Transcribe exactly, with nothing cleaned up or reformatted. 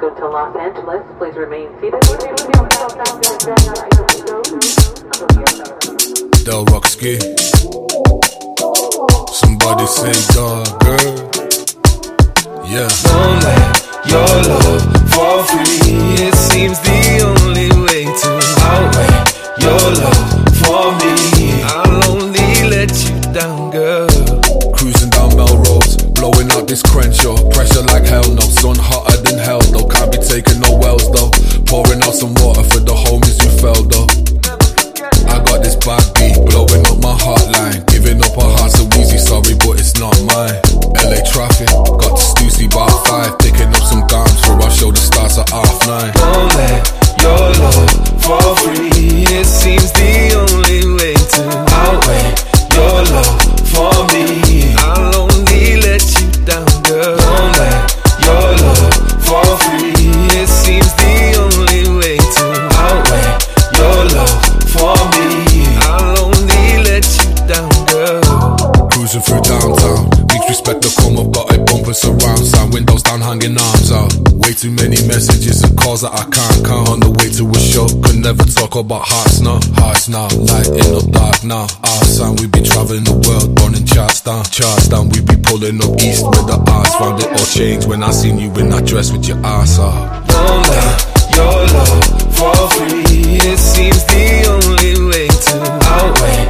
Welcome to Los Angeles. Please remain seated. Del Rockski. Somebody say dog, girl. Yeah. Don't let your love fall free. It seems the only way to outweigh your love for me. I'll only let you down, girl. Cruising down Melrose, blowing out this Crenshaw. Pressure like hell, no sun hotter than hell though. Can't be taking no wells though. Pouring out some water for the homies who fell though. I got this bad beat, blowing up my heartline. Giving up a heart so easy, sorry but it's not mine. L A traffic, got to Stussy bar five. Picking up some gams for our show that starts at half nine. Don't let your love fall free. It seems the only way to outweigh your love for me. I'll only let you down, girl. Don't let your love fall free. It seems the only way to outweigh your love for me. I'll only let you down, girl. Cruising through downtown, weeks respect the come up, got a bumper surround sound. Windows down, hanging arms out. Way too many messages and calls that I can't count. On the way to a show, could never talk about hearts now. Hearts now, light in the dark now. Our sound, we be traveling the world, burning charts down. Charts down, we be pulling up east with the arts. Found it all changed when I seen you in that dress with your ass out. Don't let your love fall free. It seems the only way to outweigh